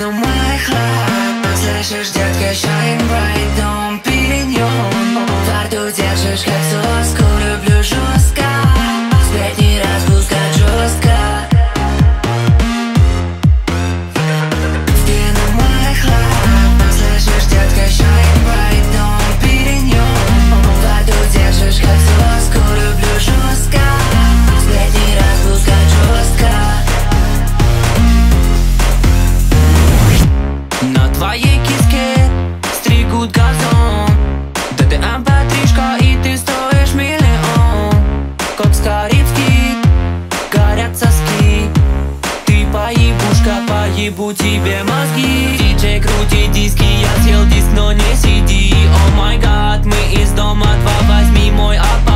стену моих лап. Слышишь, детка, shine bright, дом перенём. Во рту держишь, как соску, люблю жестко. Сплетни распускать жестко. Стену моих лап. Слышишь, детка, shine bright, дом перенём. Во рту держишь, как соску, люблю жестко. Сплетни распускать жестко. На твоей киске стригут газон. Да ты ампатришка, и ты стоишь миллион. Кот Скорицкий, горят соски. Ты поебушка, поебу тебе мозги. Диджей крути диски, я съел диск, но не CD. О май гад, мы из дома 2, возьми мой аппарат.